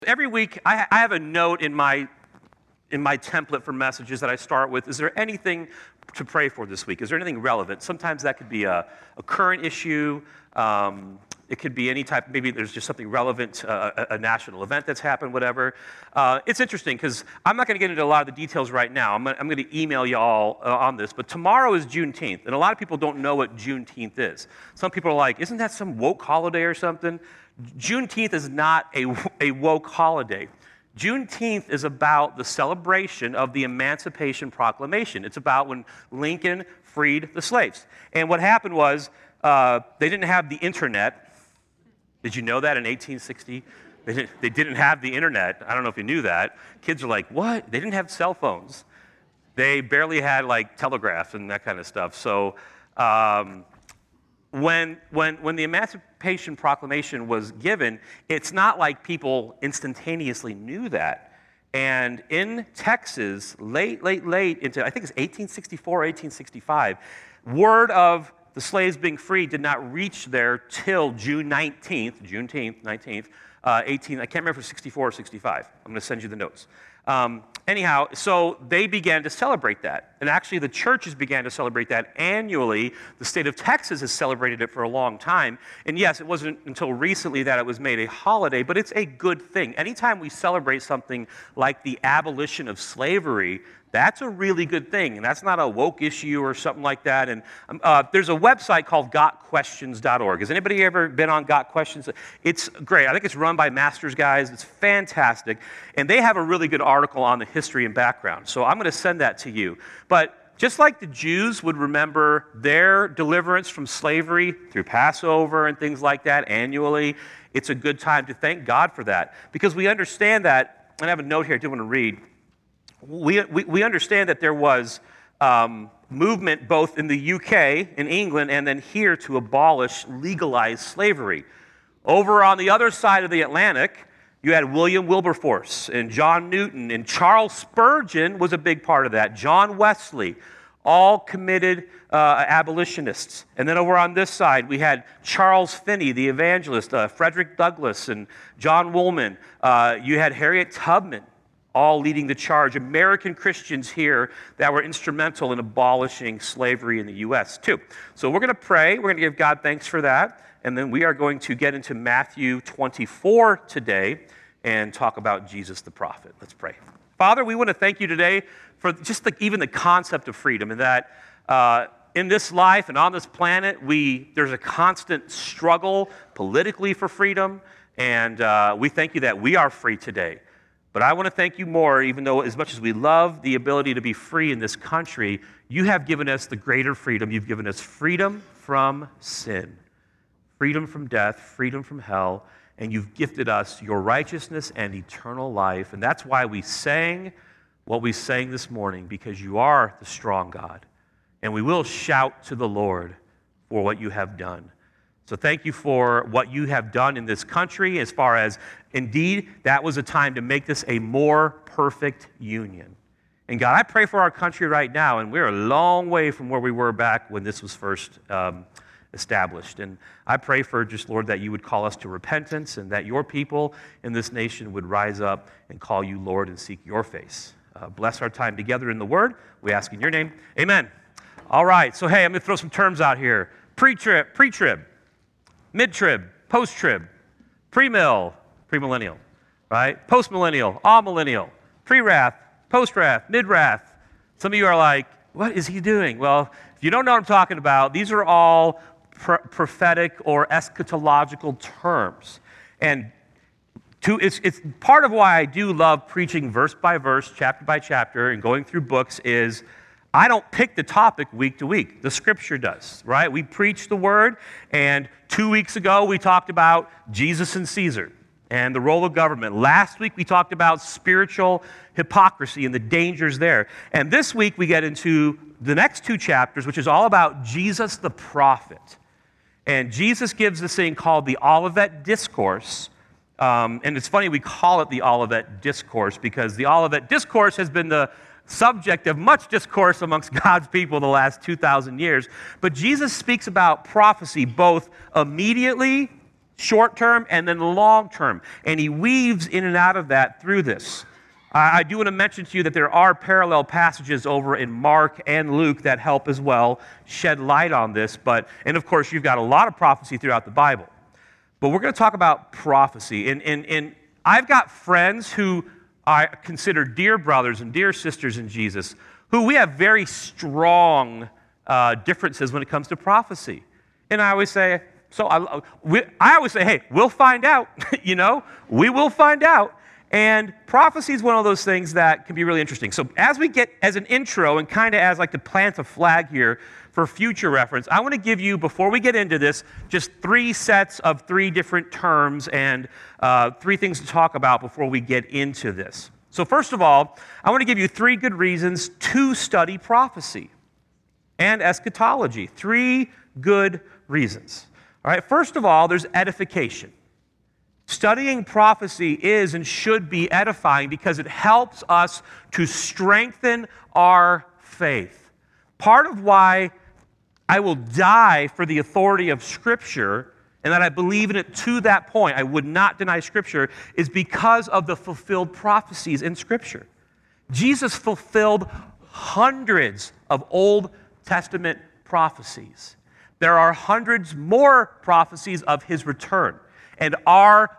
Every week, I have a note in my template for messages that I start with. Is there anything to pray for this week? Is there anything relevant? Sometimes that could be a current issue. It could be any type. Maybe there's just something relevant, a national event that's happened, whatever. It's interesting because I'm not going to get into a lot of the details right now. I'm going to email you all on this. But tomorrow is Juneteenth, and a lot of people don't know what Juneteenth is. Some people are like, "Isn't that some woke holiday or something?" Juneteenth is not a woke holiday. Juneteenth is about the celebration of the Emancipation Proclamation. It's about when Lincoln freed the slaves. And what happened was they didn't have the internet. Did you know that in 1860? They didn't have the internet. I don't know if you knew that. Kids are like, what? They didn't have cell phones. They barely had like telegraph and that kind of stuff. So when the Emancipation Proclamation was given, it's not like people instantaneously knew that. And in Texas, late into, I think it's 1864 or 1865, word of the slaves being freed did not reach there till Juneteenth, 19th, I can't remember if it was 64 or 65. I'm going to send you the notes. Anyhow, so they began to celebrate that. And actually, the churches began to celebrate that annually. The state of Texas has celebrated it for a long time. And yes, it wasn't until recently that it was made a holiday, but it's a good thing. Anytime we celebrate something like the abolition of slavery, that's a really good thing, and that's not a woke issue or something like that. And there's a website called gotquestions.org. Has anybody ever been on Got Questions? It's great. I think it's run by Masters guys. It's fantastic. And they have a really good article on the history and background. So I'm going to send that to you. But just like the Jews would remember their deliverance from slavery through Passover and things like that annually, it's a good time to thank God for that. Because we understand that, and I have a note here I do want to read. We understand that there was movement both in the UK, in England, and then here to abolish legalized slavery. Over on the other side of the Atlantic, you had William Wilberforce and John Newton, and Charles Spurgeon was a big part of that. John Wesley, all committed abolitionists. And then over on this side, we had Charles Finney, the evangelist, Frederick Douglass, and John Woolman. You had Harriet Tubman, all leading the charge. American Christians here that were instrumental in abolishing slavery in the U.S. too. So we're going to pray. We're going to give God thanks for that. And then we are going to get into Matthew 24 today and talk about Jesus the prophet. Let's pray. Father, we want to thank you today for just even the concept of freedom, and that in this life and on this planet, there's a constant struggle politically for freedom, and we thank you that we are free today. But I want to thank you more, even though as much as we love the ability to be free in this country, you have given us the greater freedom. You've given us freedom from sin, freedom from death, freedom from hell, and you've gifted us your righteousness and eternal life. And that's why we sang what we sang this morning, because you are the strong God. And we will shout to the Lord for what you have done. So thank you for what you have done in this country, as far as, indeed, that was a time to make this a more perfect union. And God, I pray for our country right now, and we're a long way from where we were back when this was first established. And I pray for just, Lord, that you would call us to repentance, and that your people in this nation would rise up and call you Lord and seek your face. Bless our time together in the Word. We ask in your name. Amen. All right, so hey, I'm going to throw some terms out here. Pre-trib. Mid-trib, post-trib, pre-mill, premillennial, right? Post-millennial, all-millennial, pre-wrath, post-wrath, mid-wrath. Some of you are like, what is he doing? Well, if you don't know what I'm talking about, these are all prophetic or eschatological terms. And it's part of why I do love preaching verse by verse, chapter by chapter, and going through books is I don't pick the topic week to week. The Scripture does, right? We preach the Word, and 2 weeks ago we talked about Jesus and Caesar and the role of government. Last week we talked about spiritual hypocrisy and the dangers there. And this week we get into the next two chapters, which is all about Jesus the prophet. And Jesus gives this thing called the Olivet Discourse. And it's funny we call it the Olivet Discourse because the Olivet Discourse has been the subject of much discourse amongst God's people the last 2,000 years. But Jesus speaks about prophecy both immediately short term and then long term. And he weaves in and out of that through this. I do want to mention to you that there are parallel passages over in Mark and Luke that help as well shed light on this. And of course, you've got a lot of prophecy throughout the Bible. But we're going to talk about prophecy. And I've got friends who I consider dear brothers and dear sisters in Jesus, who we have very strong differences when it comes to prophecy. And I always say, hey, we'll find out. We will find out. And prophecy is one of those things that can be really interesting. So as we get, as an intro and kind of as like to plant a flag here for future reference, I want to give you, before we get into this, just 3 sets of 3 different terms and 3 things to talk about before we get into this. So first of all, I want to give you 3 good reasons to study prophecy and eschatology. 3 good reasons. All right, first of all, there's edification. Studying prophecy is and should be edifying because it helps us to strengthen our faith. Part of why I will die for the authority of Scripture and that I believe in it to that point, I would not deny Scripture, is because of the fulfilled prophecies in Scripture. Jesus fulfilled hundreds of Old Testament prophecies. There are hundreds more prophecies of his return. And our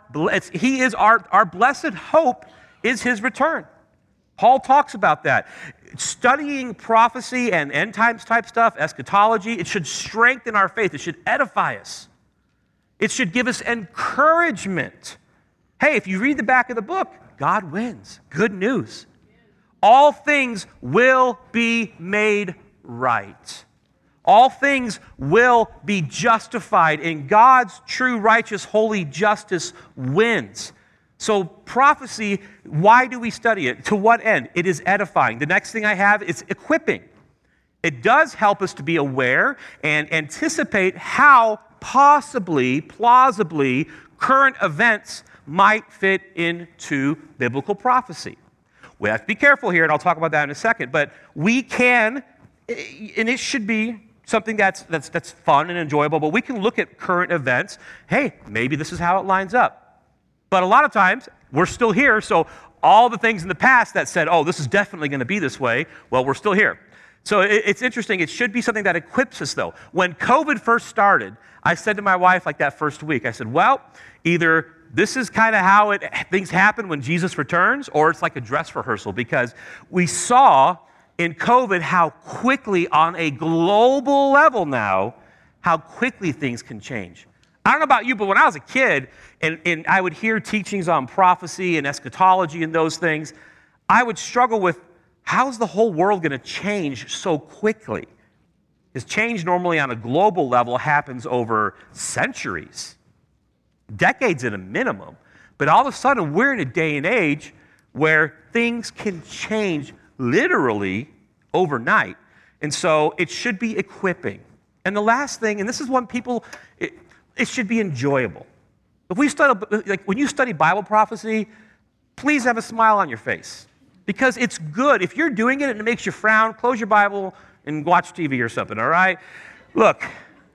blessed hope is his return. Paul talks about that. Studying prophecy and end times type stuff, eschatology, it should strengthen our faith. It should edify us. It should give us encouragement. Hey, if you read the back of the book, God wins. Good news. All things will be made right. All things will be justified, and God's true, righteous, holy justice wins. So prophecy, why do we study it? To what end? It is edifying. The next thing I have is equipping. It does help us to be aware and anticipate how plausibly, current events might fit into biblical prophecy. We have to be careful here, and I'll talk about that in a second, but we can, and it should be something that's fun and enjoyable, but we can look at current events. Hey, maybe this is how it lines up. But a lot of times, we're still here, so all the things in the past that said, oh, this is definitely going to be this way, well, we're still here. So it's interesting. It should be something that equips us, though. When COVID first started, I said to my wife, like that first week, I said, well, either this is kind of how things happen when Jesus returns, or it's like a dress rehearsal, because we saw in COVID how quickly, on a global level now, how quickly things can change. I don't know about you, but when I was a kid and I would hear teachings on prophecy and eschatology and those things, I would struggle with, how's the whole world going to change so quickly? Because change normally on a global level happens over centuries, decades at a minimum. But all of a sudden, we're in a day and age where things can change literally overnight. And so it should be equipping. And the last thing, and this is one people, it should be enjoyable. If we study, like when you study Bible prophecy, please have a smile on your face. Because it's good. If you're doing it and it makes you frown, close your Bible and watch TV or something, all right? Look,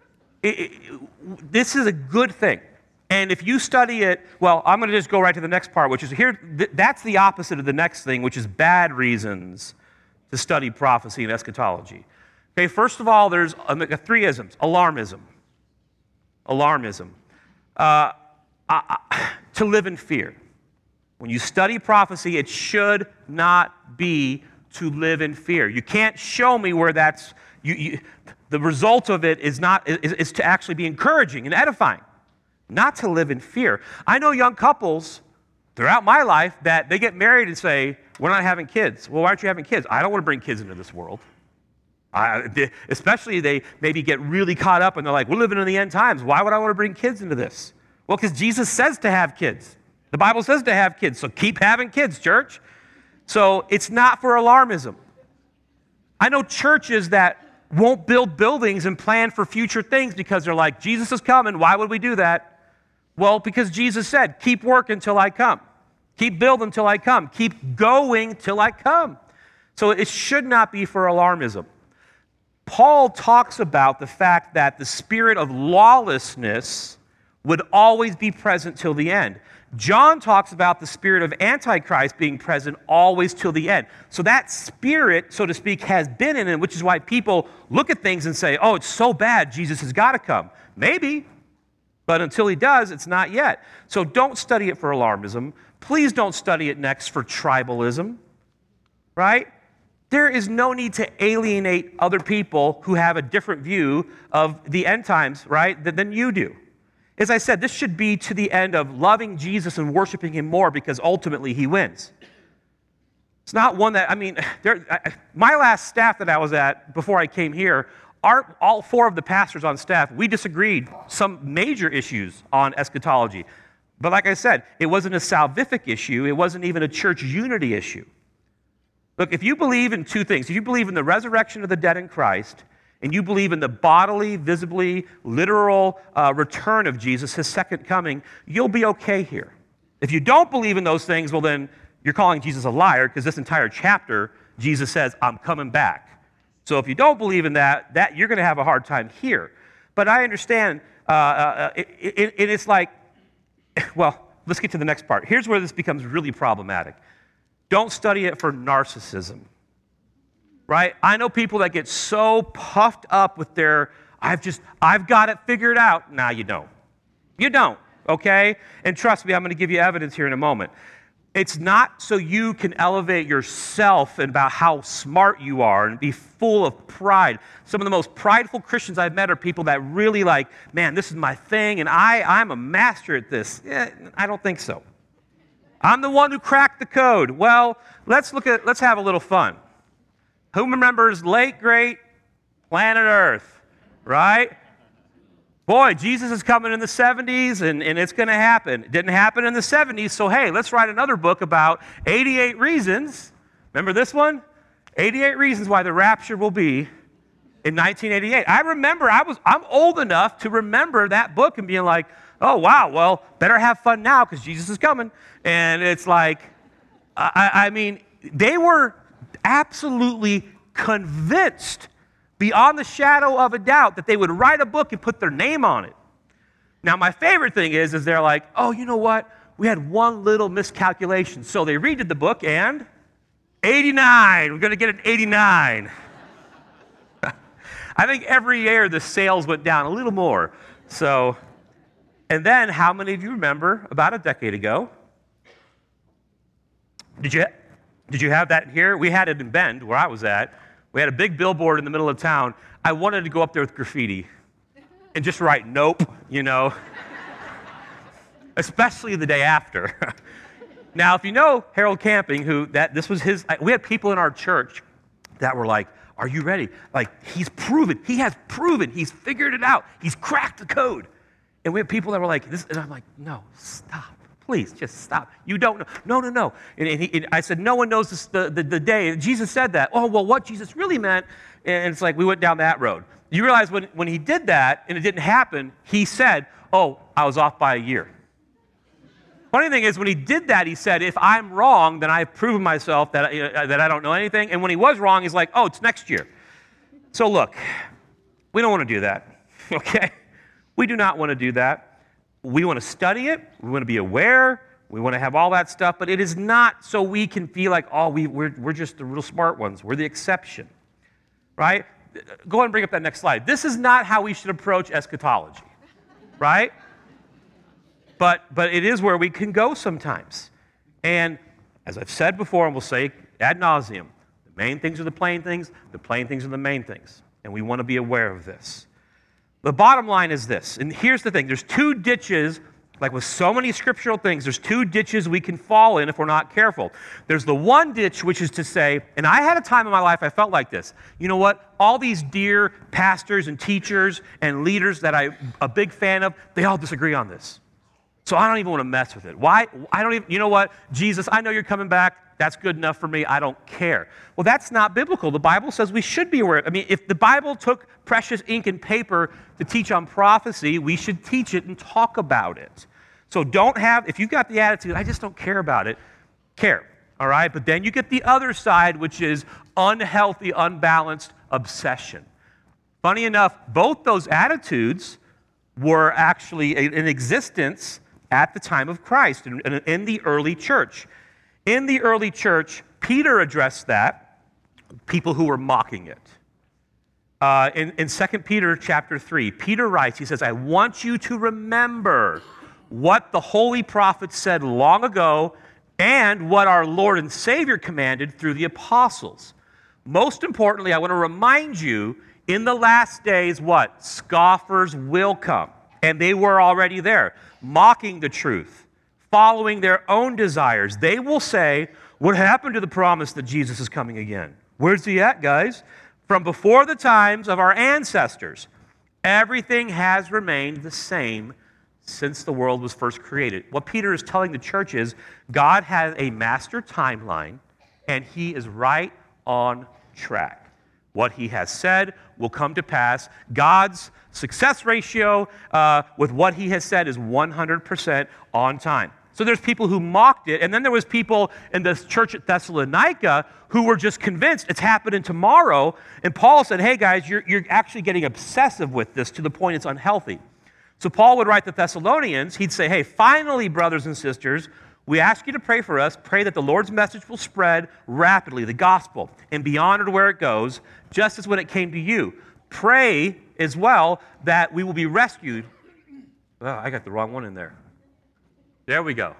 this is a good thing. And if you study it, well, I'm going to just go right to the next part, which is here, that's the opposite of the next thing, which is bad reasons to study prophecy and eschatology. Okay, first of all, there's 3 isms. Alarmism. To live in fear. When you study prophecy, it should not be to live in fear. You can't show me where that's, the result of it is to actually be encouraging and edifying, not to live in fear. I know young couples throughout my life that they get married and say, we're not having kids. Well, why aren't you having kids? I don't want to bring kids into this world. Especially they maybe get really caught up and they're like, we're living in the end times. Why would I want to bring kids into this? Well, because Jesus says to have kids. The Bible says to have kids, so keep having kids, church. So it's not for alarmism. I know churches that won't build buildings and plan for future things because they're like, Jesus is coming, why would we do that? Well, because Jesus said, keep working till I come. Keep building till I come. Keep going till I come. So it should not be for alarmism. Paul talks about the fact that the spirit of lawlessness would always be present till the end. John talks about the spirit of Antichrist being present always till the end. So that spirit, so to speak, has been in it, which is why people look at things and say, oh, it's so bad, Jesus has got to come. Maybe, but until he does, it's not yet. So don't study it for alarmism. Please don't study it next for tribalism, right? There is no need to alienate other people who have a different view of the end times, right, than you do. As I said, this should be to the end of loving Jesus and worshiping him more because ultimately he wins. It's not one that, my last staff that I was at before I came here, all four of the pastors on staff, we disagreed some major issues on eschatology. But like I said, it wasn't a salvific issue. It wasn't even a church unity issue. Look, if you believe in two things, if you believe in the resurrection of the dead in Christ, and you believe in the bodily, visibly, literal return of Jesus, his second coming, you'll be okay here. If you don't believe in those things, well then you're calling Jesus a liar because this entire chapter, Jesus says, I'm coming back. So if you don't believe in that you're going to have a hard time here. But I understand, it's like, well, let's get to the next part. Here's where this becomes really problematic. Don't study it for narcissism. Right? I know people that get so puffed up with their, I've got it figured out. Nah, you don't. You don't, okay? And trust me, I'm going to give you evidence here in a moment. It's not so you can elevate yourself and about how smart you are and be full of pride. Some of the most prideful Christians I've met are people that really like, man, this is my thing, and I'm a master at this. I don't think so. I'm the one who cracked the code. Well, let's have a little fun. Who remembers late, great planet Earth, right? Boy, Jesus is coming in the 70s, and it's going to happen. It didn't happen in the 70s, so hey, let's write another book about 88 reasons. Remember this one? 88 reasons why the rapture will be in 1988. I remember, I'm old enough to remember that book and being like, oh, wow, well, better have fun now because Jesus is coming. And it's like, they were absolutely convinced beyond the shadow of a doubt that they would write a book and put their name on it. Now, my favorite thing is they're like, oh, you know what? We had one little miscalculation. So they redid the book and 89. We're going to get an 89. I think every year the sales went down a little more. So, and then how many of you remember about a decade ago? Did you have that here? We had it in Bend, where I was at. We had a big billboard in the middle of town. I wanted to go up there with graffiti and just write nope, especially the day after. Now, if you know Harold Camping, this was we had people in our church that were like, are you ready? Like, he has proven, he's figured it out. He's cracked the code. And we had people that were like, this, and I'm like, no, stop. Please, just stop. You don't know. No. And I said, no one knows the day. And Jesus said that. Oh, well, what Jesus really meant, and it's like we went down that road. You realize when he did that and it didn't happen, he said, oh, I was off by a year. Funny thing is, when he did that, he said, if I'm wrong, then I've proven myself that I don't know anything. And when he was wrong, he's like, oh, it's next year. So look, we don't want to do that, okay? We do not want to do that. We want to study it. We want to be aware. We want to have all that stuff. But it is not so we can feel like, oh, we're just the real smart ones. We're the exception, right? Go ahead and bring up that next slide. This is not how we should approach eschatology, right? But it is where we can go sometimes. And as I've said before, and we'll say ad nauseum, the main things are the plain things are the main things. And we want to be aware of this. The bottom line is this, and here's the thing. There's two ditches, like with so many scriptural things, there's two ditches we can fall in if we're not careful. There's the one ditch, which is to say, and I had a time in my life I felt like this. You know what? All these dear pastors and teachers and leaders that I'm a big fan of, they all disagree on this. So I don't even want to mess with it. Why? You know what? Jesus, I know you're coming back. That's good enough for me. I don't care. Well, that's not biblical. The Bible says we should be aware. If the Bible took precious ink and paper to teach on prophecy, we should teach it and talk about it. So if you've got the attitude, I just don't care about it, care, all right? But then you get the other side, which is unhealthy, unbalanced obsession. Funny enough, both those attitudes were actually in existence at the time of Christ in the early church. In the early church, Peter addressed that, people who were mocking it. In 2 Peter chapter 3, Peter writes, he says, I want you to remember what the holy prophets said long ago and what our Lord and Savior commanded through the apostles. Most importantly, I want to remind you, in the last days, what? Scoffers will come. And they were already there, mocking the truth, following their own desires. They will say, what happened to the promise that Jesus is coming again? Where's he at, guys? From before the times of our ancestors, everything has remained the same since the world was first created. What Peter is telling the church is God has a master timeline, and he is right on track. What he has said will come to pass. God's success ratio with what he has said is 100% on time. So there's people who mocked it, and then there was people in the church at Thessalonica who were just convinced it's happening tomorrow. And Paul said, hey guys, you're actually getting obsessive with this to the point it's unhealthy. So Paul would write the Thessalonians, he'd say, hey, finally, brothers and sisters, we ask you to pray for us, pray that the Lord's message will spread rapidly, the gospel, and be honored where it goes, just as when it came to you. Pray as well that we will be rescued. Oh, I got the wrong one in there. There we go.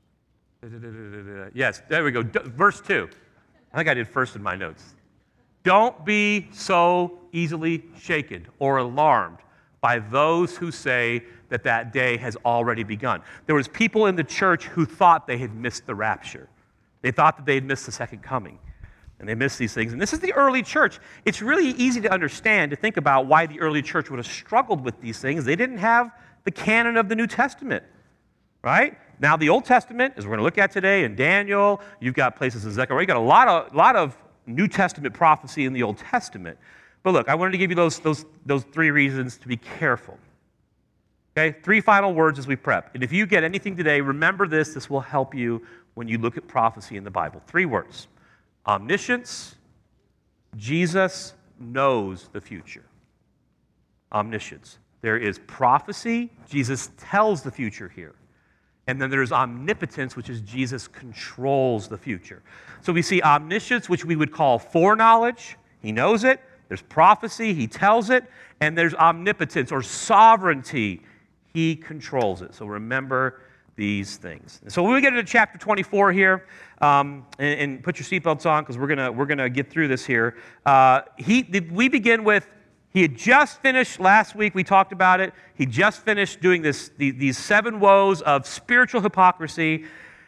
Yes, there we go. Verse 2. I think I did first in my notes. Don't be so easily shaken or alarmed by those who say that that day has already begun. There was people in the church who thought they had missed the rapture. They thought that they had missed the second coming. And they missed these things. And this is the early church. It's really easy to understand, to think about why the early church would have struggled with these things. They didn't have the canon of the New Testament, right? Now, the Old Testament, as we're going to look at today, in Daniel, you've got places in Zechariah. You've got a lot of New Testament prophecy in the Old Testament. But look, I wanted to give you those three reasons to be careful. Okay, 3 final words as we prep. And if you get anything today, remember this. This will help you when you look at prophecy in the Bible. 3 words. Omniscience. Jesus knows the future. Omniscience. There is prophecy. Jesus tells the future here. And then there's omnipotence, which is Jesus controls the future. So we see omniscience, which we would call foreknowledge. He knows it. There's prophecy. He tells it. And there's omnipotence or sovereignty. He controls it. So remember these things. So when we get into chapter 24 here, and put your seatbelts on because we're gonna get through this here. We begin with, he had just finished last week. We talked about it. He just finished doing these 7 woes of spiritual hypocrisy.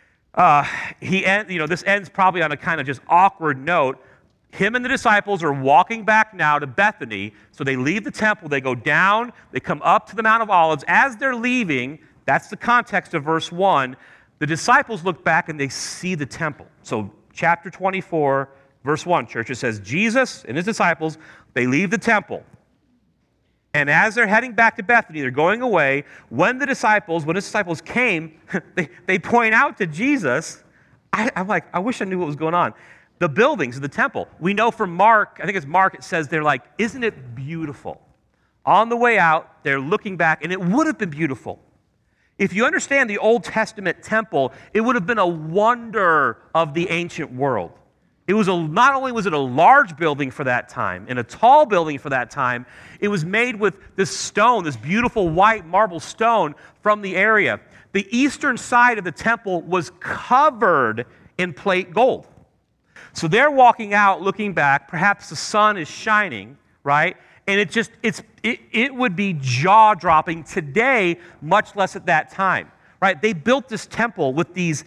This ends probably on a kind of just awkward note. Him and the disciples are walking back now to Bethany. So they leave the temple. They go down. They come up to the Mount of Olives. As they're leaving, that's the context of verse 1. The disciples look back and they see the temple. So chapter 24, verse 1, church, it says, Jesus and his disciples, they leave the temple. And as they're heading back to Bethany, they're going away. When his disciples came, they point out to Jesus. I'm like, I wish I knew what was going on. The buildings of the temple. We know from Mark, I think it's Mark, it says they're like, isn't it beautiful? On the way out, they're looking back, and it would have been beautiful. If you understand the Old Testament temple, it would have been a wonder of the ancient world. It was not only was it a large building for that time, and a tall building for that time, it was made with this stone, this beautiful white marble stone from the area. The eastern side of the temple was covered in plate gold. So they're walking out, looking back. Perhaps the sun is shining, right? And it would be jaw-dropping today, much less at that time, right? They built this temple with these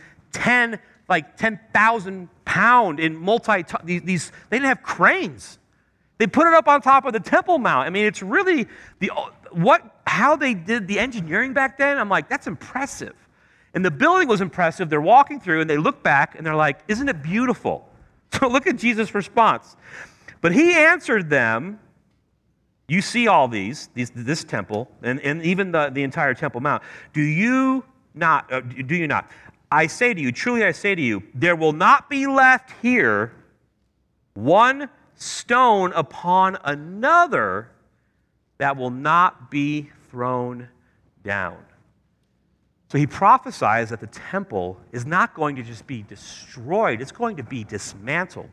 10,000-pound in these. They didn't have cranes. They put it up on top of the Temple Mount. I mean, it's really how they did the engineering back then. I'm like, that's impressive. And the building was impressive. They're walking through and they look back and they're like, isn't it beautiful? So look at Jesus' response. But he answered them, you see all this temple, and even the entire Temple Mount. Do you not? I say to you, truly I say to you, there will not be left here one stone upon another that will not be thrown down. So he prophesies that the temple is not going to just be destroyed, it's going to be dismantled.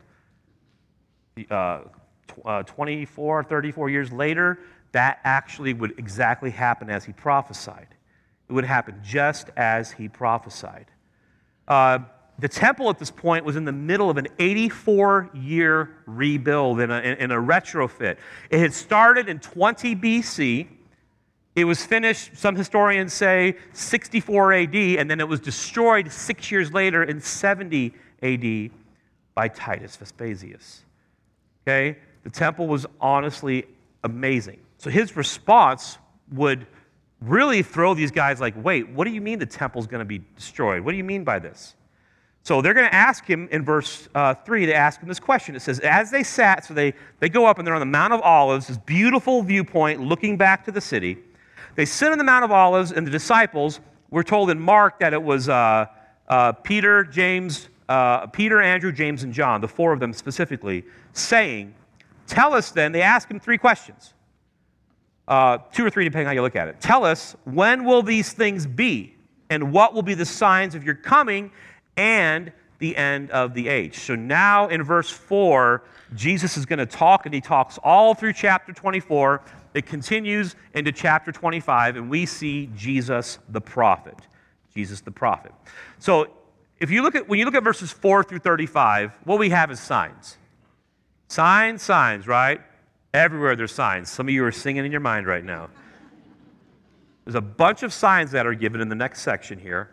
24, 34 years later, that actually would exactly happen as he prophesied. It would happen just as he prophesied. The temple at this point was in the middle of an 84-year rebuild in a retrofit. It had started in 20 BC. It was finished, some historians say, 64 AD, and then it was destroyed 6 years later in 70 AD by Titus Vespasius. Okay? The temple was honestly amazing. So his response would really throw these guys like, wait, what do you mean the temple's going to be destroyed? What do you mean by this? So they're going to ask him in verse 3, they ask him this question. It says, as they sat, so they go up and they're on the Mount of Olives, this beautiful viewpoint looking back to the city. They sit on the Mount of Olives, and the disciples, we're told in Mark that it was Peter, Andrew, James, and John, the four of them specifically, saying, tell us then, they ask him three questions. 2 or 3, depending on how you look at it. Tell us, when will these things be? And what will be the signs of your coming and the end of the age? So now in verse 4, Jesus is going to talk, and he talks all through chapter 24. It continues into chapter 25, and we see Jesus the prophet. Jesus the prophet. So when you look at verses 4 through 35, what we have is signs. Signs, right? Everywhere there's signs. Some of you are singing in your mind right now. There's a bunch of signs that are given in the next section here.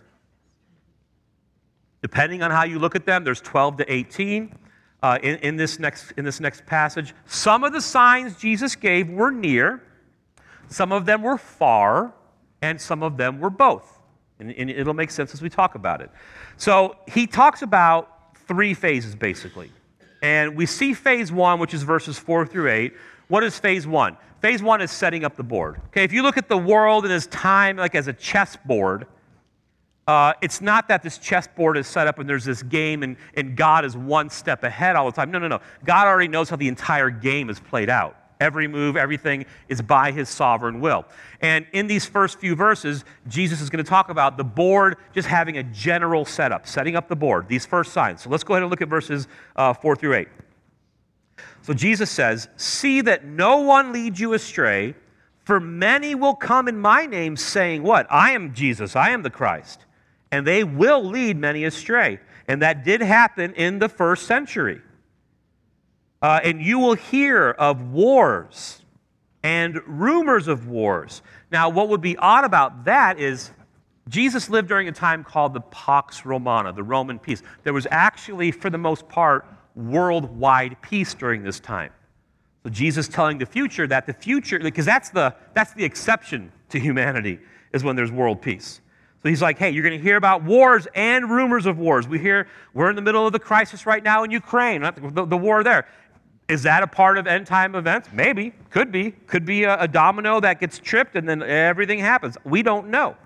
Depending on how you look at them, there's 12 to 18 in this next passage. Some of the signs Jesus gave were near, some of them were far, and some of them were both. And it'll make sense as we talk about it. So he talks about 3 phases, basically. And we see phase 1, which is verses 4 through 8. What is phase 1? Phase 1 is setting up the board. Okay, if you look at the world in this time like as a chessboard, it's not that this chessboard is set up and there's this game and God is one step ahead all the time. No. God already knows how the entire game is played out. Every move, everything is by his sovereign will. And in these first few verses, Jesus is going to talk about the board just having a general setup, setting up the board, these first signs. So let's go ahead and look at verses 4 through 8. So Jesus says, see that no one leads you astray, for many will come in my name saying, what? I am Jesus, I am the Christ. And they will lead many astray. And that did happen in the first century. And you will hear of wars and rumors of wars. Now, what would be odd about that is Jesus lived during a time called the Pax Romana, the Roman peace. There was actually, for the most part, worldwide peace during this time. So Jesus telling the future, because that's the exception to humanity, is when there's world peace. So he's like, hey, you're going to hear about wars and rumors of wars. We're in the middle of the crisis right now in Ukraine, the war there. Is that a part of end time events? Maybe. Could be. Could be a domino that gets tripped and then everything happens. We don't know.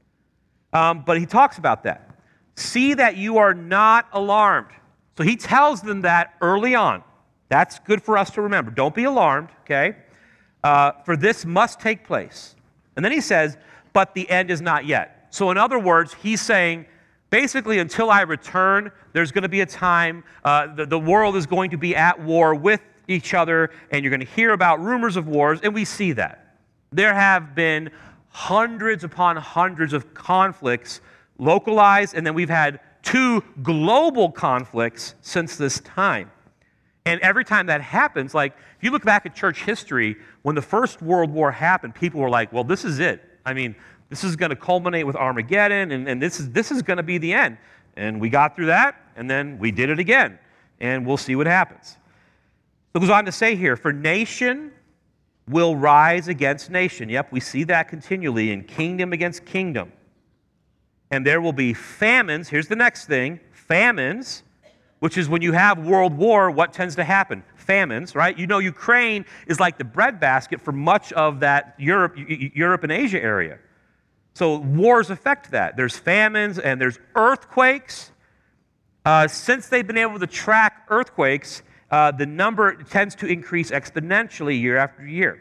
But he talks about that. See that you are not alarmed. So he tells them that early on. That's good for us to remember. Don't be alarmed, okay? For this must take place. And then he says, but the end is not yet. So in other words, he's saying, basically, until I return, there's going to be a time, the world is going to be at war with each other, and you're going to hear about rumors of wars, and we see that. There have been hundreds upon hundreds of conflicts localized, and then we've had 2 global conflicts since this time. And every time that happens, like, if you look back at church history, when the First World War happened, people were like, well, this is it. I mean, this is going to culminate with Armageddon, and this is going to be the end. And we got through that, and then we did it again. And we'll see what happens. It goes on to say here, for nation will rise against nation. Yep, we see that continually in kingdom against kingdom. And there will be famines. Here's the next thing. Famines, which is when you have world war, what tends to happen? Famines, right? You know, Ukraine is like the breadbasket for much of that Europe and Asia area. So wars affect that. There's famines and there's earthquakes. Since they've been able to track earthquakes, the number tends to increase exponentially year after year.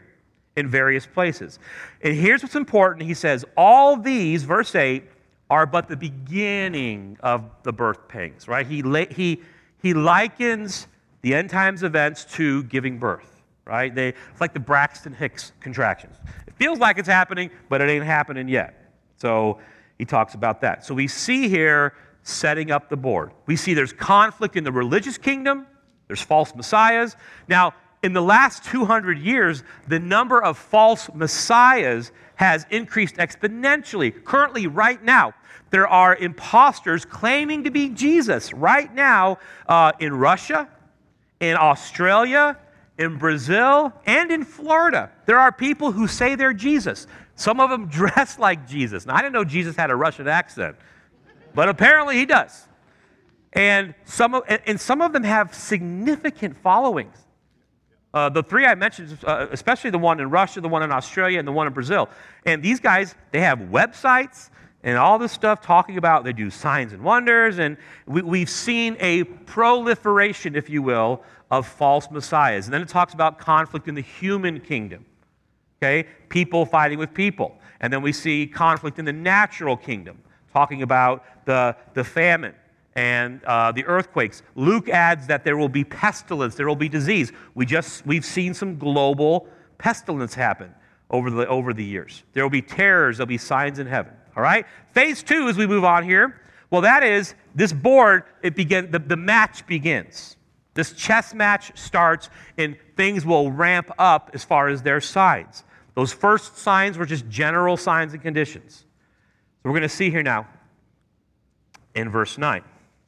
in various places. And here's what's important. He says, all these, verse 8, are but the beginning of the birth pangs, right? He likens the end times events to giving birth, right? It's like the Braxton Hicks contractions. It feels like it's happening, but it ain't happening yet. So he talks about that. So we see here setting up the board. We see there's conflict in the religious kingdom. There's false messiahs. Now, in the last 200 years, the number of false messiahs has increased exponentially. Currently, right now, there are imposters claiming to be Jesus right now in Russia, in Australia, in Brazil, and in Florida. There are people who say they're Jesus. Some of them dress like Jesus. Now, I didn't know Jesus had a Russian accent, but apparently he does. And some of them have significant followings. The three I mentioned, especially the one in Russia, the one in Australia, and the one in Brazil. And these guys, they have websites and all this stuff talking about, they do signs and wonders, and we've seen a proliferation, if you will, of false messiahs. And then it talks about conflict in the human kingdom, okay? People fighting with people. And then we see conflict in the natural kingdom, talking about the famine and the earthquakes. Luke adds that there will be pestilence, there will be disease. We've seen some global pestilence happen over the years. There will be terrors, there'll be signs in heaven. All right? Phase 2, as we move on here, well, that is this board. The match begins. This chess match starts, and things will ramp up as far as their signs. Those first signs were just general signs and conditions. So we're going to see here now in verse 9.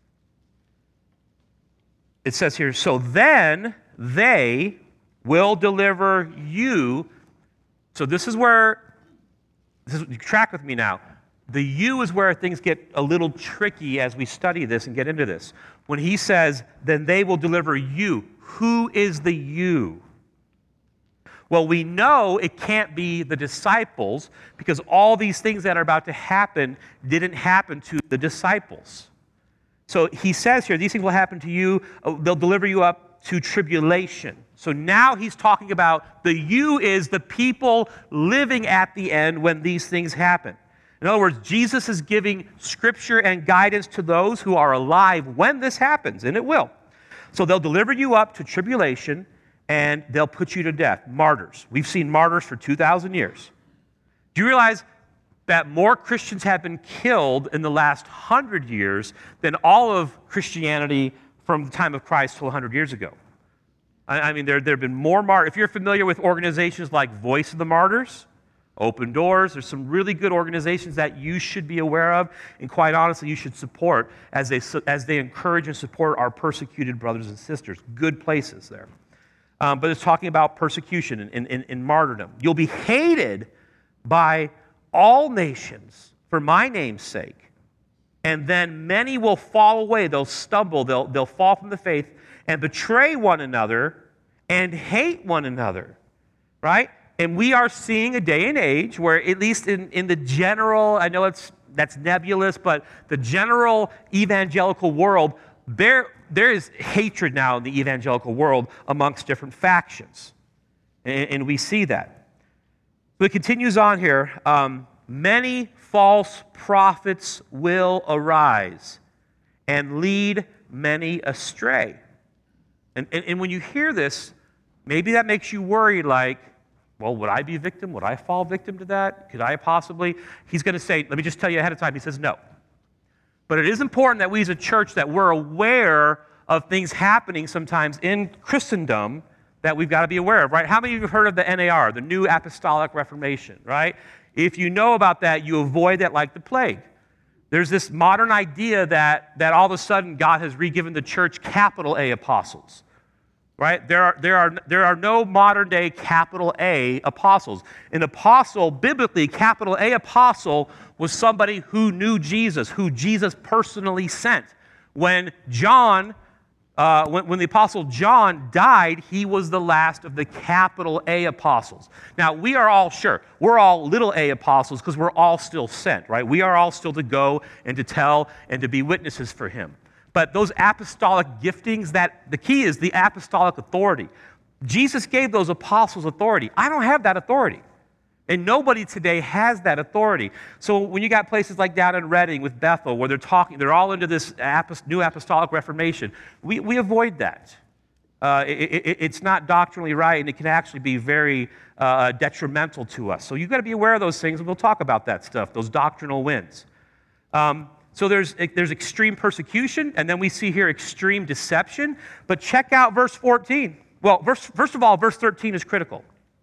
It says here, so then they will deliver you. So this is you track with me now. The you is where things get a little tricky as we study this and get into this. When he says, then they will deliver you, who is the you? Well, we know it can't be the disciples because all these things that are about to happen didn't happen to the disciples. So he says here, these things will happen to you. They'll deliver you up to tribulation. So now he's talking about the you is the people living at the end when these things happen. In other words, Jesus is giving scripture and guidance to those who are alive when this happens, and it will. So they'll deliver you up to tribulation, and they'll put you to death. Martyrs. We've seen martyrs for 2,000 years. Do you realize that more Christians have been killed in the last 100 years than all of Christianity from the time of Christ till 100 years ago? I mean, there have been more martyrs. If you're familiar with organizations like Voice of the Martyrs, Open Doors, there's some really good organizations that you should be aware of, and quite honestly, you should support as they encourage and support our persecuted brothers and sisters. Good places there. But it's talking about persecution and martyrdom. You'll be hated by all nations for my name's sake, and then many will fall away. They'll stumble. They'll fall from the faith and betray one another and hate one another, right? And we are seeing a day and age where, at least in the general, I know that's nebulous, but the general evangelical world, there is hatred now in the evangelical world amongst different factions. And we see that. But it continues on here. Many false prophets will arise and lead many astray. And when you hear this, maybe that makes you worry, like, well, would I be a victim? Would I fall victim to that? Could I possibly? He's going to say, let me just tell you ahead of time, he says no. But it is important that we as a church, that we're aware of things happening sometimes in Christendom that we've got to be aware of, right? How many of you have heard of the NAR, the New Apostolic Reformation, right? If you know about that, you avoid that like the plague. There's this modern idea that all of a sudden God has re-given the church capital A apostles, right? There are no modern day capital A apostles. An apostle, biblically, capital A apostle was somebody who knew Jesus, who Jesus personally sent. When the apostle John died, he was the last of the capital A apostles. Now, we are all sure, we're all little a apostles because we're all still sent, right? We are all still to go and to tell and to be witnesses for him. But those apostolic giftings, that the key is the apostolic authority. Jesus gave those apostles authority. I don't have that authority. And nobody today has that authority. So when you got places like down in Reading with Bethel, where they're all into this new apostolic reformation, we avoid that. It's not doctrinally right, and it can actually be very detrimental to us. So you've got to be aware of those things, and we'll talk about that stuff, those doctrinal winds. So there's extreme persecution, and then we see here extreme deception. But check out verse 14. Well, first of all, verse 13 is critical.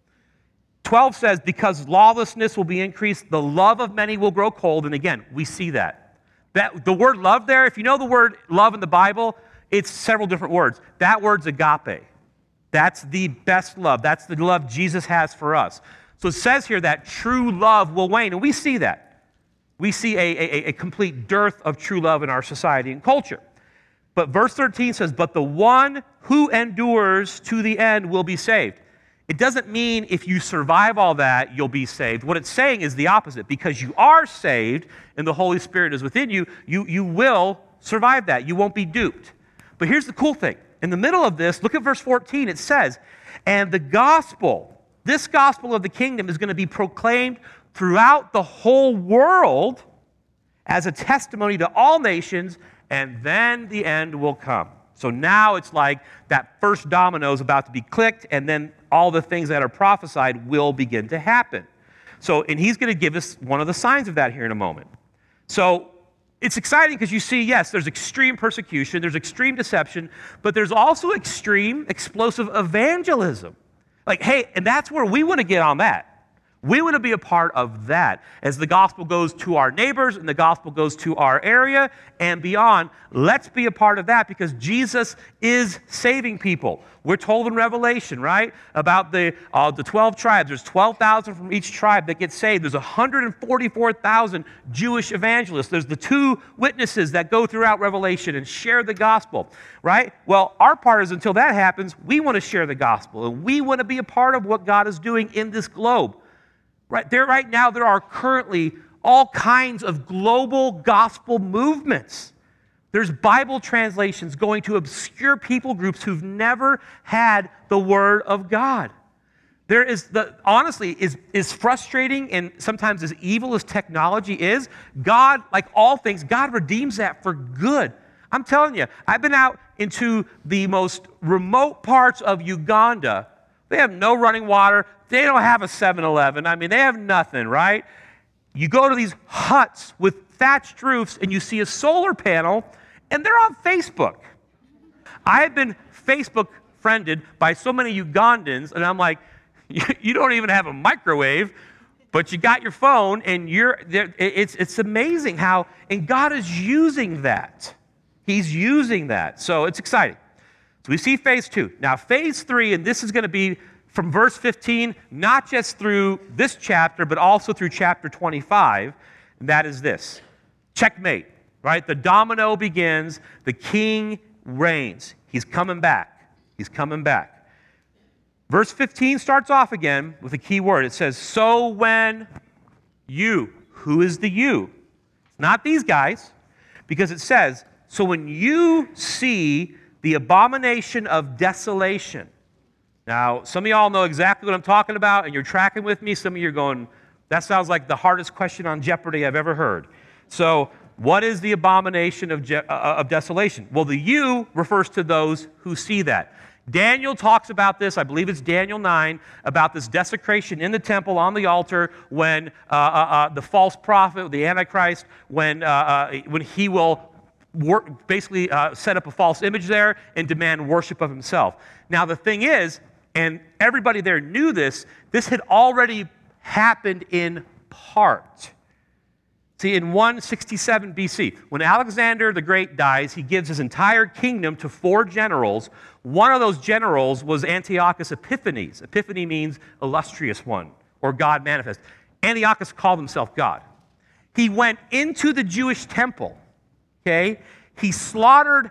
12 says, because lawlessness will be increased, the love of many will grow cold. And again, we see that. The word love there, if you know the word love in the Bible, it's several different words. That word's agape. That's the best love. That's the love Jesus has for us. So it says here that true love will wane, and we see that. We see a complete dearth of true love in our society and culture. But verse 13 says, but the one who endures to the end will be saved. It doesn't mean if you survive all that, you'll be saved. What it's saying is the opposite. Because you are saved and the Holy Spirit is within you, you will survive that. You won't be duped. But here's the cool thing. In the middle of this, look at verse 14. It says, and the gospel, this gospel of the kingdom is going to be proclaimed throughout the whole world as a testimony to all nations, and then the end will come. So now it's like that first domino is about to be clicked, and then all the things that are prophesied will begin to happen. So, and he's going to give us one of the signs of that here in a moment. So it's exciting because you see, yes, there's extreme persecution, there's extreme deception, but there's also extreme explosive evangelism. Like, hey, and that's where we want to get on that. We want to be a part of that. As the gospel goes to our neighbors and the gospel goes to our area and beyond, let's be a part of that because Jesus is saving people. We're told in Revelation, right, about the 12 tribes. There's 12,000 from each tribe that get saved. There's 144,000 Jewish evangelists. There's the 2 witnesses that go throughout Revelation and share the gospel, right? Well, our part is until that happens, we want to share the gospel, and we want to be a part of what God is doing in this globe. Right now, there are currently all kinds of global gospel movements. There's Bible translations going to obscure people groups who've never had the Word of God. There is honestly, is frustrating and sometimes as evil as technology is, God, like all things, God redeems that for good. I'm telling you, I've been out into the most remote parts of Uganda. They have no running water. They don't have a 7-Eleven. I mean, they have nothing, right? You go to these huts with thatched roofs and you see a solar panel, and they're on Facebook. I have been Facebook friended by so many Ugandans, and I'm like, you don't even have a microwave, but you got your phone, and it's amazing how, and God is using that. He's using that. So it's exciting. So we see phase 2. Now, phase 3, and this is going to be from verse 15, not just through this chapter, but also through chapter 25, and that is this. Checkmate, right? The domino begins. The king reigns. He's coming back. He's coming back. Verse 15 starts off again with a key word. It says, so when you, who is the you? Not these guys, because it says, so when you see the abomination of desolation. Now, some of y'all know exactly what I'm talking about, and you're tracking with me. Some of you are going, that sounds like the hardest question on Jeopardy I've ever heard. So, what is the abomination of desolation? Well, the you refers to those who see that. Daniel talks about this, I believe it's Daniel 9, about this desecration in the temple on the altar when the false prophet, the Antichrist, when he will basically set up a false image there and demand worship of himself. Now, the thing is, and everybody there knew this had already happened in part. See, in 167 BC, when Alexander the Great dies, he gives his entire kingdom to 4 generals. One of those generals was Antiochus Epiphanes. Epiphany means illustrious one, or God manifest. Antiochus called himself God. He went into the Jewish temple, okay? He slaughtered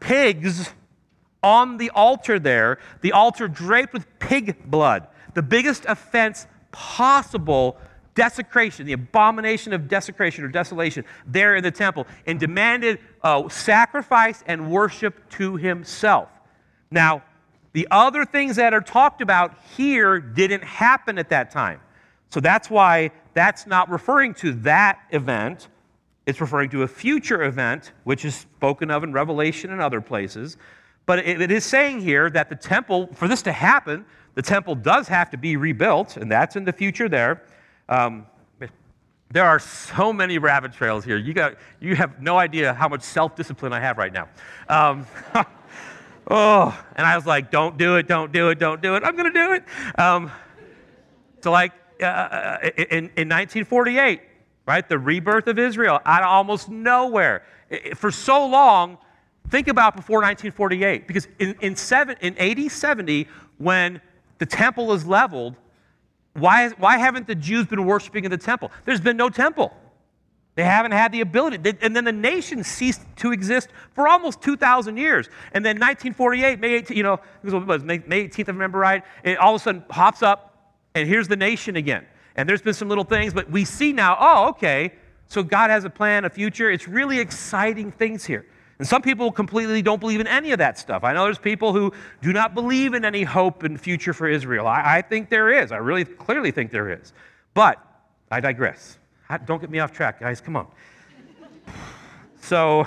pigs on the altar there, the altar draped with pig blood, the biggest offense possible, desecration, the abomination of desecration or desolation there in the temple, and demanded sacrifice and worship to himself. Now, The other things that are talked about here didn't happen at that time. So that's why that's not referring to that event. It's referring to a future event, which is spoken of in Revelation and other places. But it is saying here that the temple, for this to happen, the temple does have to be rebuilt, and that's in the future there. There are so many rabbit trails here. You have no idea how much self-discipline I have right now. And I was like, don't do it, don't do it, don't do it. I'm going to do it. In 1948, right, the rebirth of Israel out of almost nowhere. For so long, think about before 1948, because in AD 70, when the temple is leveled, why haven't the Jews been worshiping in the temple? There's been no temple. They haven't had the ability. And then the nation ceased to exist for almost 2,000 years. And then 1948, May 18th, it was May 18th, if I remember right, it all of a sudden pops up, and here's the nation again. And there's been some little things, but we see now, okay, so God has a plan, a future. It's really exciting things here. And some people completely don't believe in any of that stuff. I know there's people who do not believe in any hope and future for Israel. I think there is. I really clearly think there is. But I digress. Don't get me off track, guys. Come on. So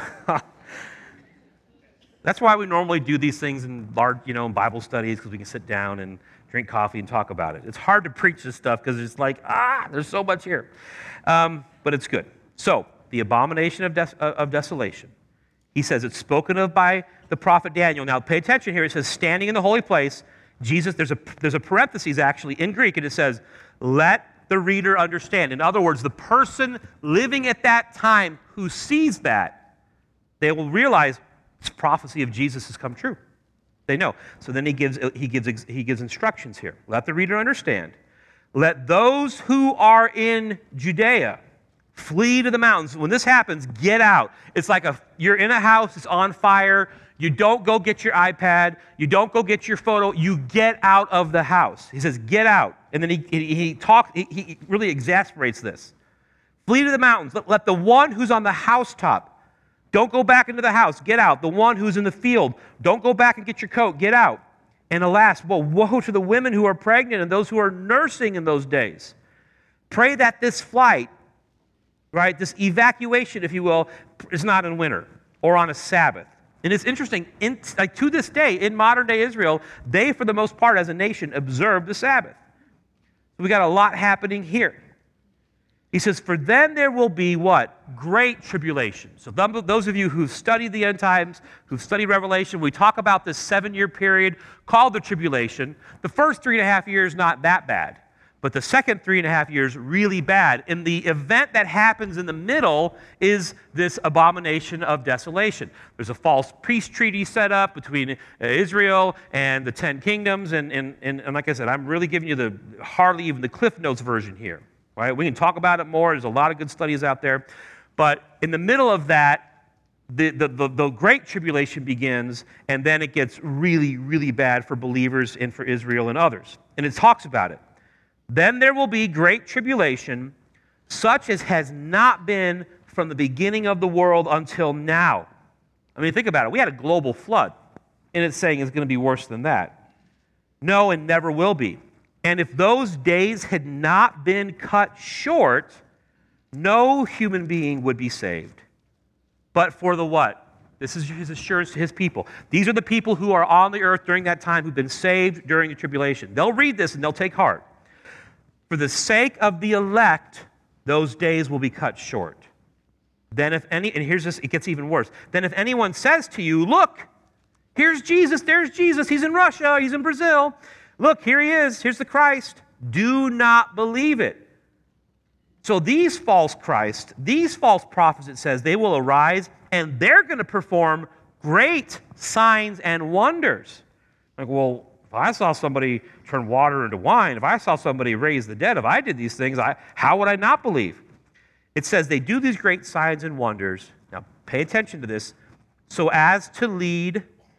that's why we normally do these things in large, in Bible studies, because we can sit down and drink coffee and talk about it. It's hard to preach this stuff because it's like, there's so much here. But it's good. So the abomination of desolation. He says it's spoken of by the prophet Daniel. Now, pay attention here. It says, standing in the holy place, Jesus, there's a parenthesis actually in Greek, and it says, let the reader understand. In other words, the person living at that time who sees that, they will realize this prophecy of Jesus has come true. They know. So then he gives instructions here. Let the reader understand. Let those who are in Judea flee to the mountains. When this happens, get out. It's like you're in a house, it's on fire. You don't go get your iPad. You don't go get your photo. You get out of the house. He says, get out. And then he really exasperates this. Flee to the mountains. Let the one who's on the housetop, don't go back into the house. Get out. The one who's in the field, don't go back and get your coat. Get out. And alas, woe to the women who are pregnant and those who are nursing in those days. Pray that this flight, right, this evacuation, if you will, is not in winter or on a Sabbath. And it's interesting, to this day, in modern-day Israel, they, for the most part, as a nation, observe the Sabbath. So we got a lot happening here. He says, for then there will be what? Great tribulation. So those of you who've studied the end times, who've studied Revelation, we talk about this 7-year period called the tribulation. The first 3.5 years, not that bad. But the second 3.5 years, really bad. And the event that happens in the middle is this abomination of desolation. There's a false peace treaty set up between Israel and the 10 kingdoms. And like I said, I'm really giving you hardly even the Cliff Notes version here. Right? We can talk about it more. There's a lot of good studies out there. But in the middle of that, the Great Tribulation begins, and then it gets really, really bad for believers and for Israel and others. And it talks about it. Then there will be great tribulation, such as has not been from the beginning of the world until now. I mean, think about it. We had a global flood, and it's saying it's going to be worse than that. No, and never will be. And if those days had not been cut short, no human being would be saved. But for the what? This is his assurance to his people. These are the people who are on the earth during that time who've been saved during the tribulation. They'll read this and they'll take heart. For the sake of the elect, those days will be cut short. Then if any, and here's this, it gets even worse. Then if anyone says to you, look, here's Jesus, there's Jesus, he's in Russia, he's in Brazil. Look, here he is, here's the Christ. Do not believe it. So these false Christ, these false prophets, it says, they will arise and they're going to perform great signs and wonders. Like, well, if I saw somebody turn water into wine, if I saw somebody raise the dead, if I did these things, how would I not believe? It says they do these great signs and wonders. Now, pay attention to this. So as to lead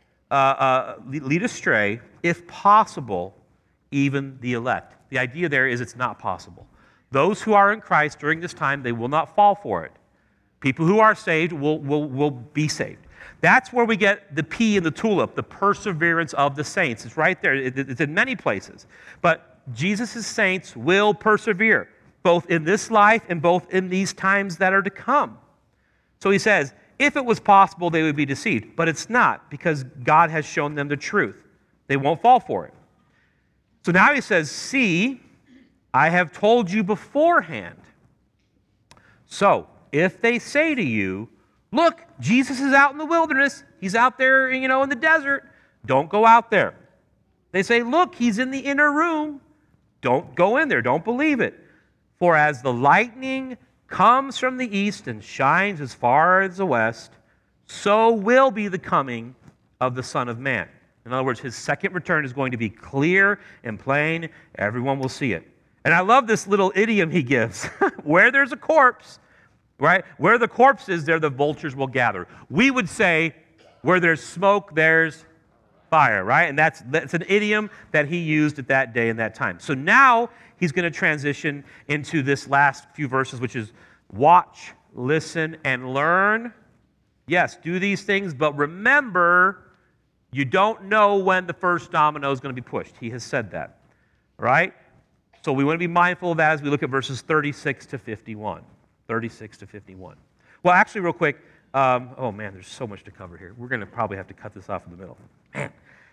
astray, if possible, even the elect. The idea there is it's not possible. Those who are in Christ during this time, they will not fall for it. People who are saved will be saved. That's where we get the P in the tulip, the perseverance of the saints. It's right there. It's in many places. But Jesus' saints will persevere, both in this life and both in these times that are to come. So he says, if it was possible, they would be deceived. But it's not, because God has shown them the truth. They won't fall for it. So now he says, see, I have told you beforehand. So if they say to you, look, Jesus is out in the wilderness. He's out there, in the desert. Don't go out there. They say, look, he's in the inner room. Don't go in there. Don't believe it. For as the lightning comes from the east and shines as far as the west, so will be the coming of the Son of Man. In other words, his second return is going to be clear and plain. Everyone will see it. And I love this little idiom he gives. Where there's a corpse, right? Where the corpse is, there the vultures will gather. We would say, where there's smoke, there's fire, right? And that's an idiom that he used at that day and that time. So now he's going to transition into this last few verses, which is watch, listen, and learn. Yes, do these things, but remember, you don't know when the first domino is going to be pushed. He has said that, right? So we want to be mindful of that as we look at verses 36 to 51. 36 to 51. Well, actually, real quick, oh man, there's so much to cover here. We're going to probably have to cut this off in the middle. Man.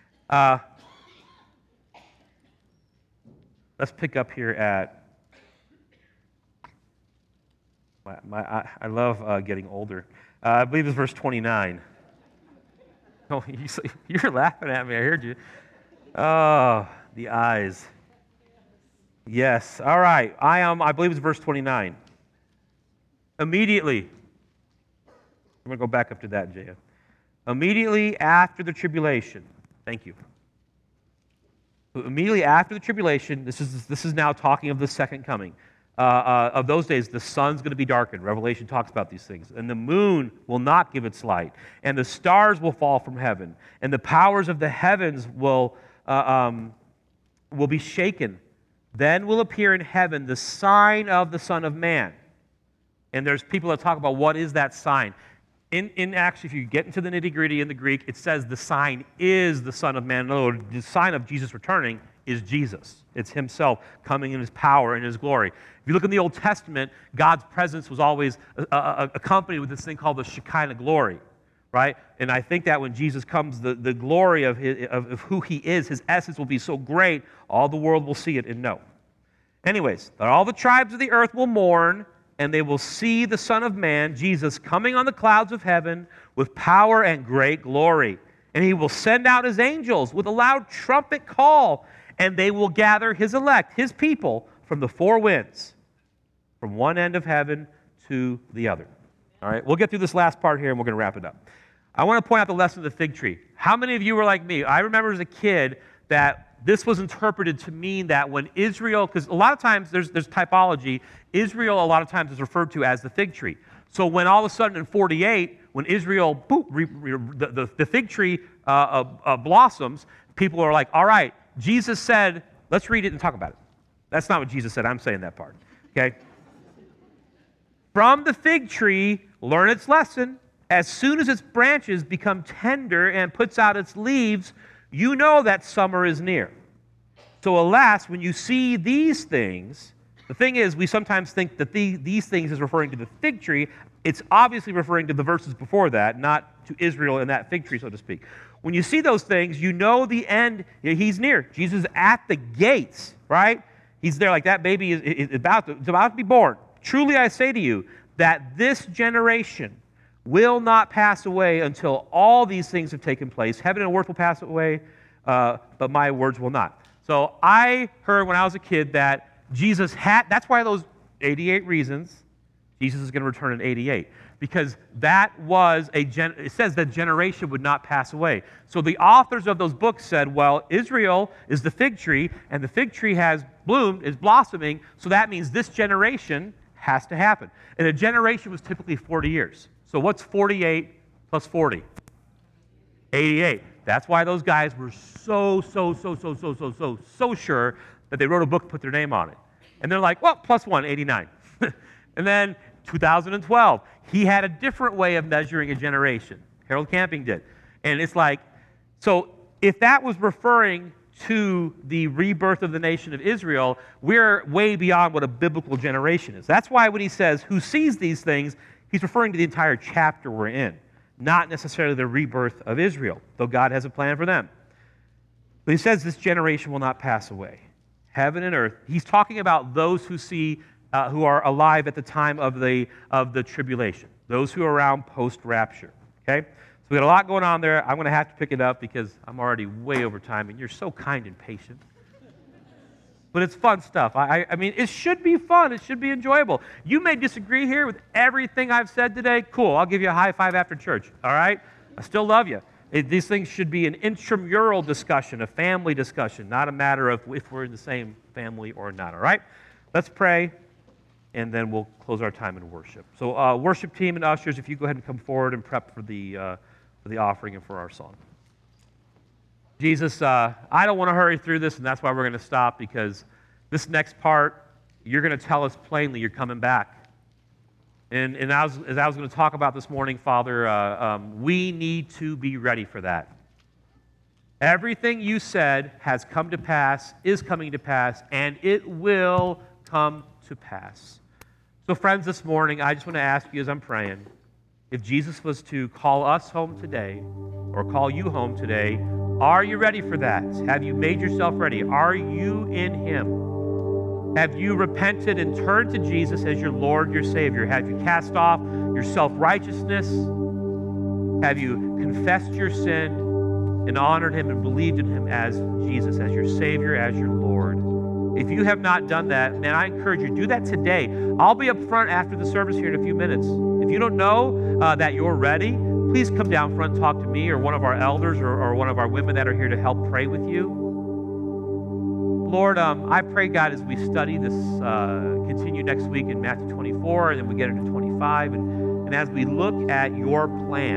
Let's pick up here at, I love getting older. I believe it's verse 29. Oh, you're laughing at me. I heard you. Oh, the eyes. Yes. All right. I believe it's verse 29. Immediately. I'm going to go back up to that, Jaya. Immediately after the tribulation. Thank you. Immediately after the tribulation, this is now talking of the second coming. Of those days, the sun's going to be darkened. Revelation talks about these things. And the moon will not give its light. And the stars will fall from heaven. And the powers of the heavens will be shaken. Then will appear in heaven the sign of the Son of Man. And there's people that talk about what is that sign. In actually, if you get into the nitty-gritty in the Greek, it says the sign is the Son of Man. In other words, the sign of Jesus returning is Jesus. It's himself coming in his power and his glory. If you look in the Old Testament, God's presence was always accompanied with this thing called the Shekinah glory, right? And I think that when Jesus comes, the glory of who he is, his essence will be so great, all the world will see it and know. Anyways, all the tribes of the earth will mourn, and they will see the Son of Man, Jesus, coming on the clouds of heaven with power and great glory. And he will send out his angels with a loud trumpet call, and they will gather his elect, his people, from the four winds, from one end of heaven to the other. All right, we'll get through this last part here, and we're going to wrap it up. I want to point out the lesson of the fig tree. How many of you were like me? I remember as a kid that this was interpreted to mean that when Israel, because a lot of times there's typology, Israel a lot of times is referred to as the fig tree. So when all of a sudden in 48, when Israel, the fig tree blossoms, people are like, all right, Jesus said, let's read it and talk about it. That's not what Jesus said. I'm saying that part, okay? From the fig tree, learn its lesson. As soon as its branches become tender and puts out its leaves, you know that summer is near. So alas, when you see these things, the thing is, we sometimes think that these things is referring to the fig tree. It's obviously referring to the verses before that, not to Israel and that fig tree, so to speak. When you see those things, you know the end, he's near. Jesus is at the gates, right? He's there like that baby is about to be born. Truly I say to you that this generation will not pass away until all these things have taken place. Heaven and earth will pass away, but my words will not. So I heard when I was a kid that Jesus had, that's why those 88 reasons Jesus is going to return in 88. Because that was it says that generation would not pass away. So the authors of those books said, well, Israel is the fig tree, and the fig tree has bloomed, is blossoming, so that means this generation has to happen. And a generation was typically 40 years. So what's 48 plus 40? 88. That's why those guys were so sure that they wrote a book, put their name on it. And they're like, well, plus 1, 89. And then 2012, he had a different way of measuring a generation. Harold Camping did. And it's like, so if that was referring to the rebirth of the nation of Israel, we're way beyond what a biblical generation is. That's why when he says, who sees these things, he's referring to the entire chapter we're in, not necessarily the rebirth of Israel, though God has a plan for them. But he says this generation will not pass away. Heaven and earth. He's talking about those who see, who are alive at the time of the tribulation, those who are around post-rapture. Okay? So we got a lot going on there. I'm going to have to pick it up because I'm already way over time, and you're so kind and patient. But it's fun stuff. I mean, it should be fun. It should be enjoyable. You may disagree here with everything I've said today. Cool. I'll give you a high five after church. All right? I still love you. These things should be an intramural discussion, a family discussion, not a matter of if we're in the same family or not. All right? Let's pray, and then we'll close our time in worship. So worship team and ushers, if you go ahead and come forward and prep for the offering and for our song. Jesus, I don't want to hurry through this, and that's why we're going to stop, because this next part, you're going to tell us plainly you're coming back. And as I was going to talk about this morning, Father, we need to be ready for that. Everything you said has come to pass, is coming to pass, and it will come to pass. So friends, this morning, I just want to ask you as I'm praying, if Jesus was to call us home today, or call you home today, are you ready for that? Have you made yourself ready? Are you in Him? Have you repented and turned to Jesus as your Lord, your Savior? Have you cast off your self-righteousness? Have you confessed your sin and honored Him and believed in Him as Jesus, as your Savior, as your Lord? If you have not done that, man, I encourage you, do that today. I'll be up front after the service here in a few minutes. If you don't know that you're ready, please come down front and talk to me or one of our elders or one of our women that are here to help pray with you. Lord, I pray, God, as we study this, continue next week in Matthew 24, and then we get into 25, and as we look at your plan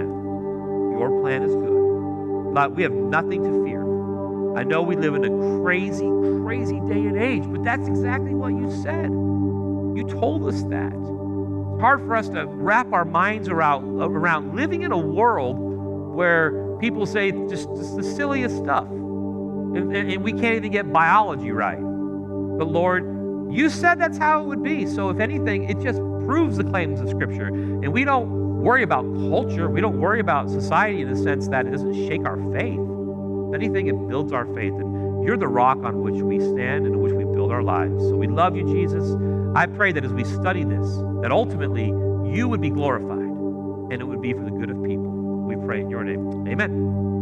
is good. But we have nothing to fear. I know we live in a crazy, crazy day and age, but that's exactly what you said. You told us that. It's hard for us to wrap our minds around living in a world where people say just the silliest stuff. And we can't even get biology right. But Lord, you said that's how it would be. So if anything, it just proves the claims of Scripture. And we don't worry about culture. We don't worry about society in the sense that it doesn't shake our faith. If anything, it builds our faith. And you're the rock on which we stand and on which we build our lives. So we love you, Jesus. I pray that as we study this, that ultimately you would be glorified and it would be for the good of people. We pray in your name. Amen.